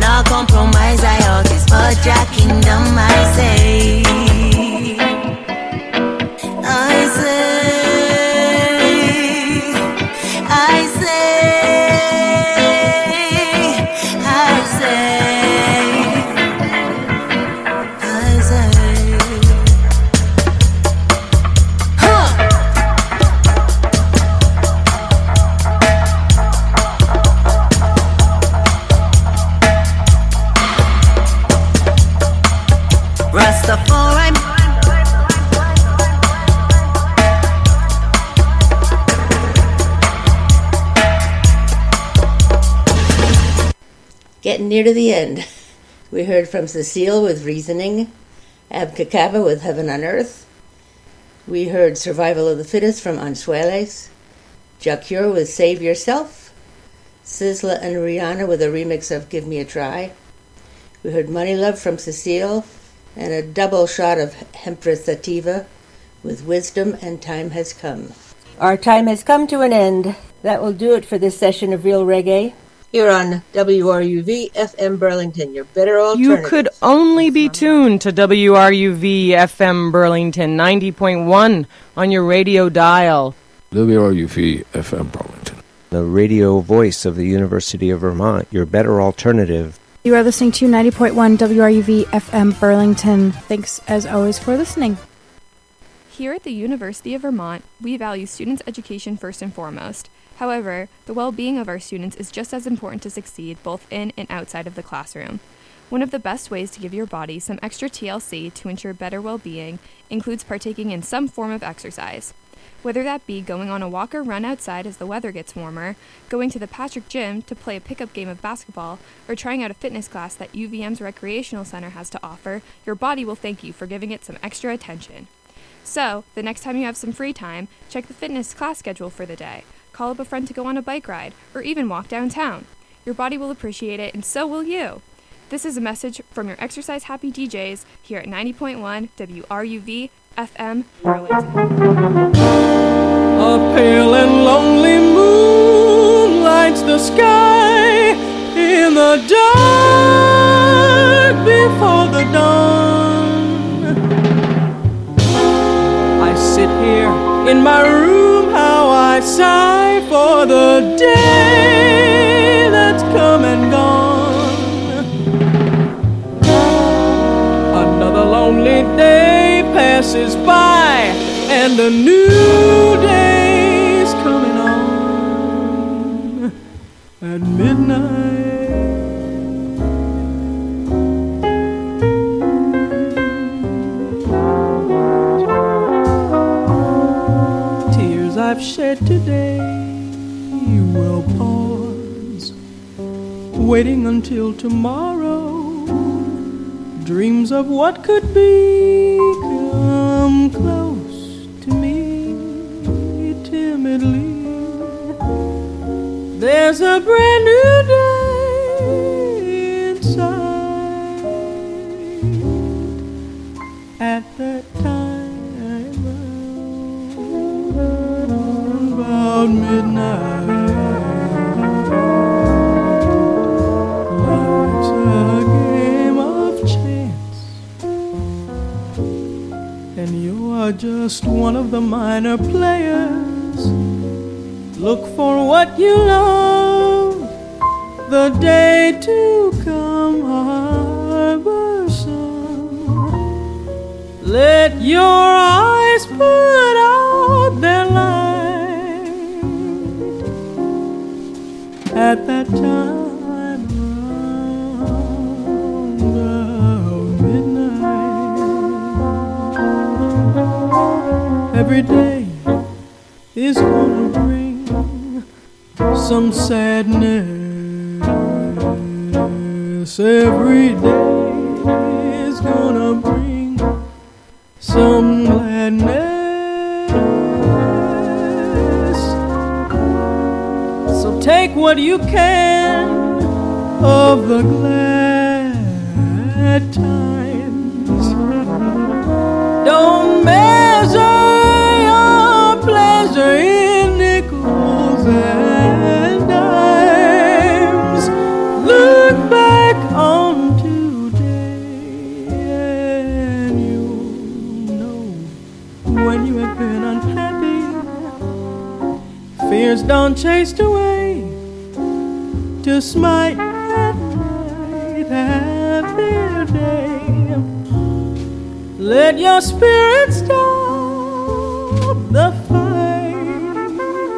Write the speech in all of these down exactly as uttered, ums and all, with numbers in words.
not compromise. I ought is for Jah kingdom, I say. I say, I say, I say, I say. Huh. Rastafari. Getting near to the end. We heard from Cecile with Reasoning, Abkakaba with Heaven on Earth. We heard Survival of the Fittest from Ansueles, Jacure with Save Yourself, Sizzla and Rihanna with a remix of Give Me a Try. We heard Money Love from Cecile, and a double shot of Empress Sativa with Wisdom and Time Has Come. Our time has come to an end. That will do it for this session of Real Reggae. Here on W R U V F M Burlington, your better alternative. You could only be tuned to W R U V F M Burlington ninety point one on your radio dial. W R U V F M Burlington, the radio voice of the University of Vermont, your better alternative. You are listening to ninety point one W R U V F M Burlington. Thanks, as always, for listening. Here at the University of Vermont, we value students' education first and foremost. However, the well-being of our students is just as important to succeed both in and outside of the classroom. One of the best ways to give your body some extra T L C to ensure better well-being includes partaking in some form of exercise. Whether that be going on a walk or run outside as the weather gets warmer, going to the Patrick Gym to play a pickup game of basketball, or trying out a fitness class that U V M's Recreational Center has to offer, your body will thank you for giving it some extra attention. So, the next time you have some free time, check the fitness class schedule for the day, call up a friend to go on a bike ride, or even walk downtown. Your body will appreciate it, and so will you. This is a message from your exercise-happy D Js here at ninety point one W R U V F M Burlington. A pale and lonely moon lights the sky in the dark before the dawn. I sit here in my room, how I sigh for the day that's come and gone. Another lonely day passes by, and a new day's coming on at midnight. Tears I've shed today will pause, waiting until tomorrow. Dreams of what could be come close to me timidly. There's a brand new day inside. At that time about midnight, life's a game of chance, and you are just one of the minor players. Look for what you love, the day to come harborsome. Let your eyes put out their light at that time around midnight. Every day is gonna bring some sadness. Every day is gonna bring some gladness. So take what you can of the glad times. Don't measure your pleasure in nickels and dimes. Look back on dawn chased away to smite at night, have their day. Let your spirit stop the fight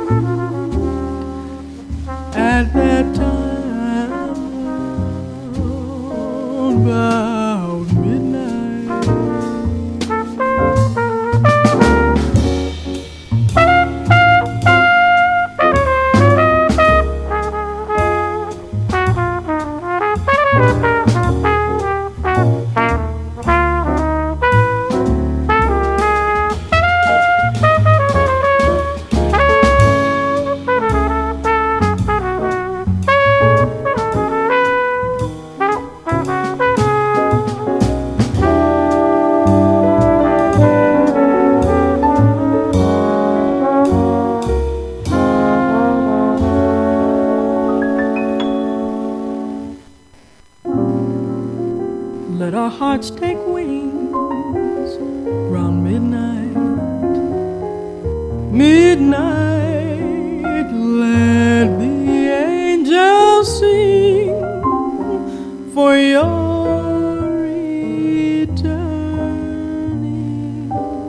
at that time about midnight. Let our hearts take wings round midnight. Midnight, let the angels sing for your returning,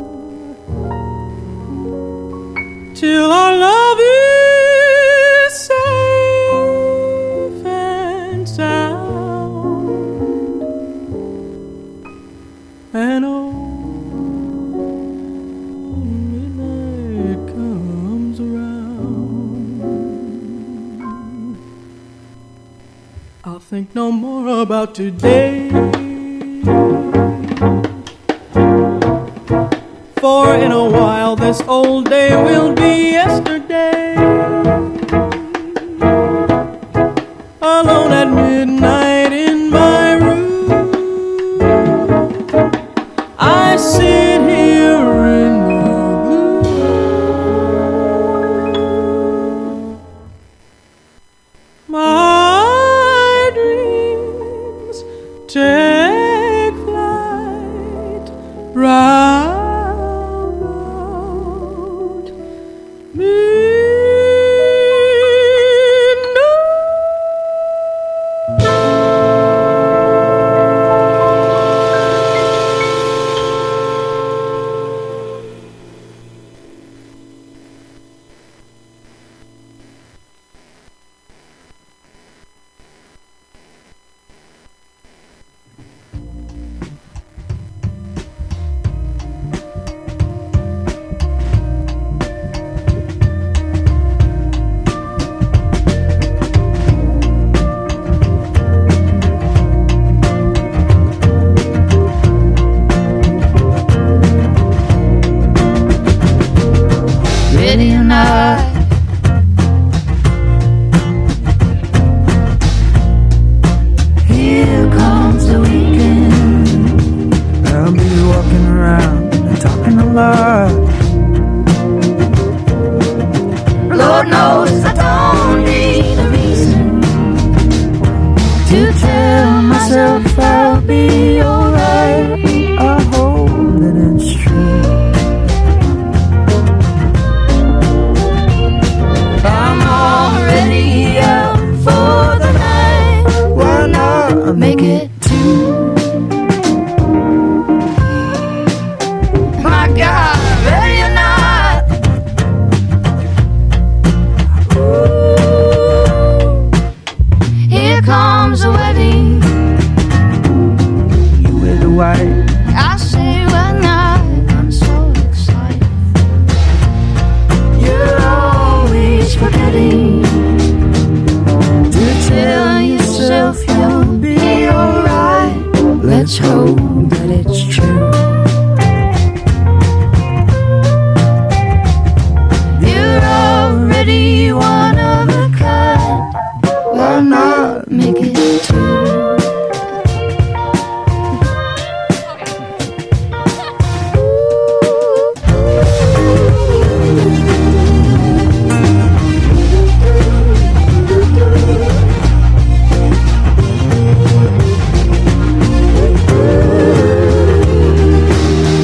till our love is safe and sound, and oh, midnight comes around, I'll think no more about today, for in a while this old day will be yesterday. Alone at midnight in my room, I sit here in the gloom. My dreams take flight round about midnight. Ready or not, here comes the weekend. I'll be walking around and talking a lot. Lord knows I don't need a reason to tell myself I'll be alright. I hope that it's true. I'm already out for the night. Why not Make it two. My God, ready or not. Ooh, here comes the wedding. you wear the white? I say why not. I'm so excited. You're always forgetting to tell yourself you'll be alright. Let's hope that it's true. You're already one of a kind. Why not make it two?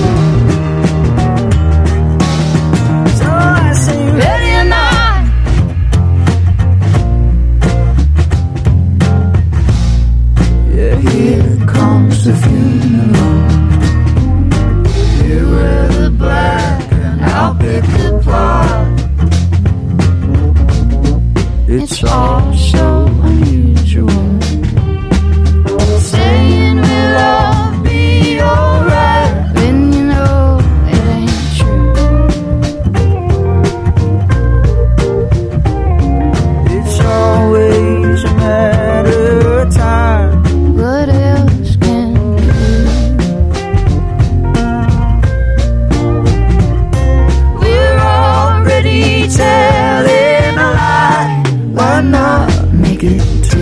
So I say, Ready or not, a funeral. You wear the black and I'll pick the plot. It's all so unusual. Saying we'll all be alright when you know it ain't true. It's always a matter of time. What else can you do? We're already telling a lie. Why not make it true?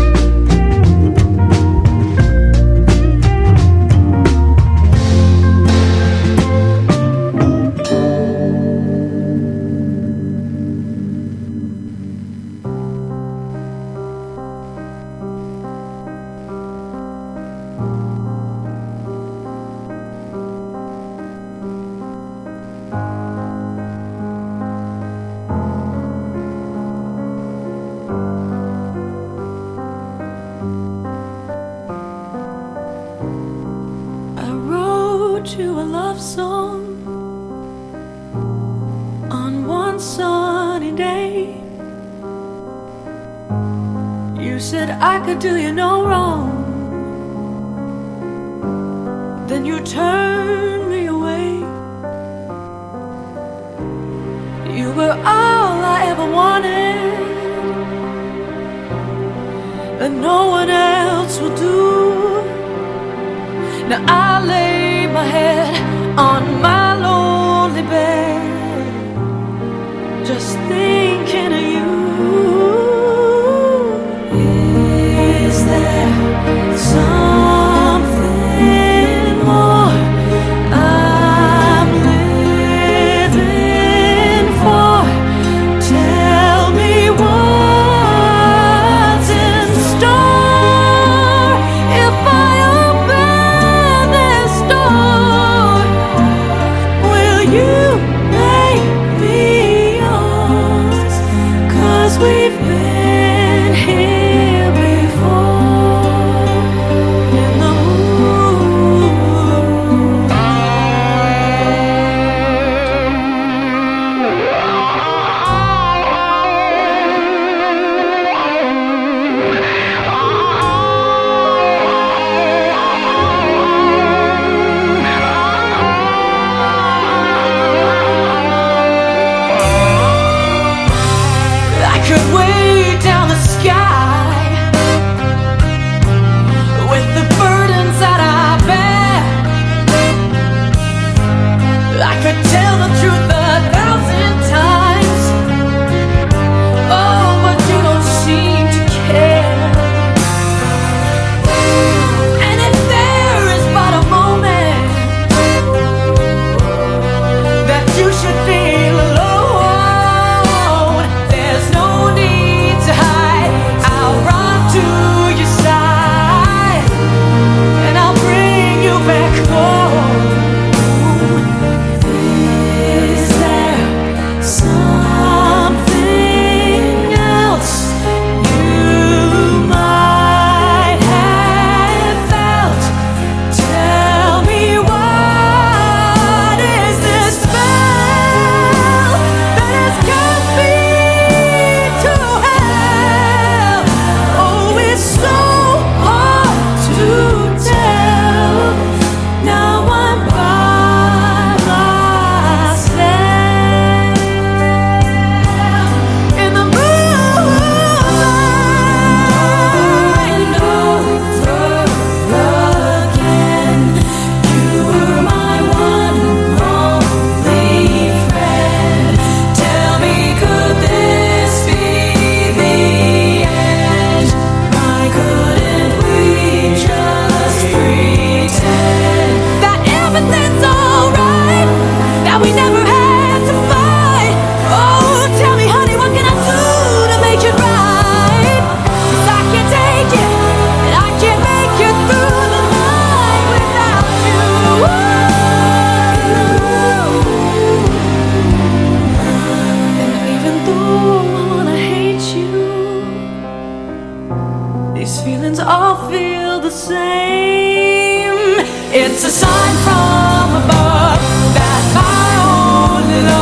I wrote you a love song on one sunny day. You said I could do you no wrong. Then you turned me away. You were all I ever wanted, and no one else will do. Now I lay my head on my lonely bed, just thinking of you. Is there something more I'm living for? Tell me what's in store if I open this door. Will you make me yours? 'Cause we've been here before in the I could weigh down the sky with the burdens that I bear. I could tell the truth a thousand times. Oh, but you don't seem to care. And if there is but a moment that you should feel alone, there's no need to hide. I'll run to your side and I'll bring you back home. Is there something else you might have felt? Tell me, what is this spell that has cast me to hell? Oh, it's so hard to tell. Now I'm by myself in the moonlight over again. You were my one only friend. Tell me, could this be the end? Why couldn't we just pretend that everything's alright? That we never had to fight. Oh, tell me, honey, what can I do to make it right? 'Cause I can't take it, and I can't make it through the night without you. And even though I wanna hate you, these feelings all feel the same. It's a sign from above that my only love